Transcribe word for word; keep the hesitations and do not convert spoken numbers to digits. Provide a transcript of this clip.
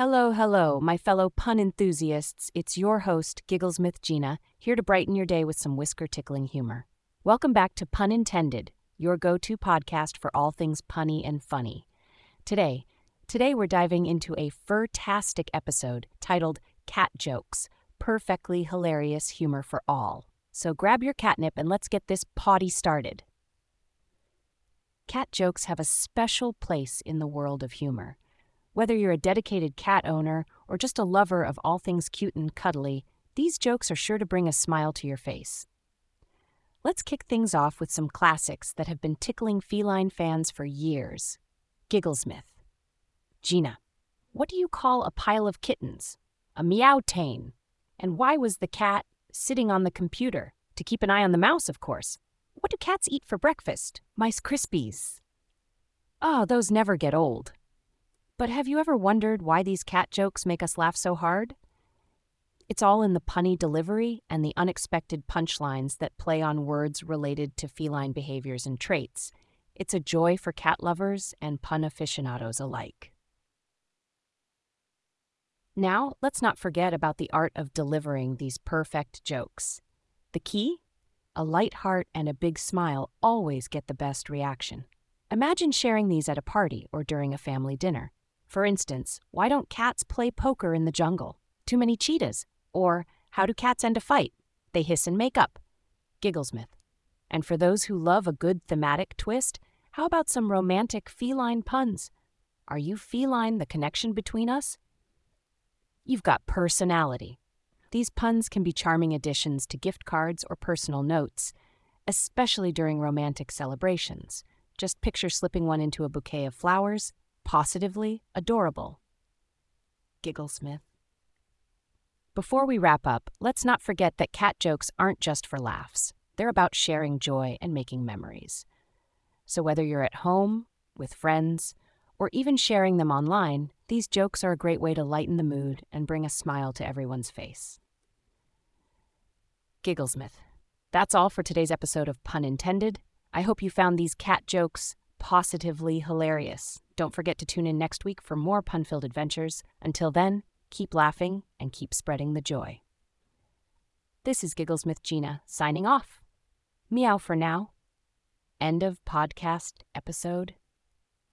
Hello, hello, my fellow pun enthusiasts. It's your host, Gigglesmith Gina, here to brighten your day with some whisker-tickling humor. Welcome back to Pun Intended, your go-to podcast for all things punny and funny. Today, today we're diving into a fur-tastic episode titled Cat Jokes, Perfectly Hilarious Humor for All. So grab your catnip and let's get this potty started. Cat jokes have a special place in the world of humor. Whether you're a dedicated cat owner or just a lover of all things cute and cuddly, these jokes are sure to bring a smile to your face. Let's kick things off with some classics that have been tickling feline fans for years. Gigglesmith. Gina, what do you call a pile of kittens? A meow-tane. And why was the cat sitting on the computer? To keep an eye on the mouse, of course. What do cats eat for breakfast? Mice Krispies. Oh, those never get old. But have you ever wondered why these cat jokes make us laugh so hard? It's all in the punny delivery and the unexpected punchlines that play on words related to feline behaviors and traits. It's a joy for cat lovers and pun aficionados alike. Now, let's not forget about the art of delivering these perfect jokes. The key? A light heart and a big smile always get the best reaction. Imagine sharing these at a party or during a family dinner. For instance, why don't cats play poker in the jungle? Too many cheetahs. Or, how do cats end a fight? They hiss and make up. Gigglesmith. And for those who love a good thematic twist, how about some romantic feline puns? Are you feline the connection between us? You've got personality. These puns can be charming additions to gift cards or personal notes, especially during romantic celebrations. Just picture slipping one into a bouquet of flowers. Positively adorable. Gigglesmith. Before we wrap up, let's not forget that cat jokes aren't just for laughs. They're about sharing joy and making memories. So whether you're at home, with friends, or even sharing them online, these jokes are a great way to lighten the mood and bring a smile to everyone's face. Gigglesmith. That's all for today's episode of Pun Intended. I hope you found these cat jokes positively hilarious. Don't forget to tune in next week for more pun-filled adventures. Until then, keep laughing and keep spreading the joy. This is Gigglesmith Gina signing off. Meow for now. End of podcast episode.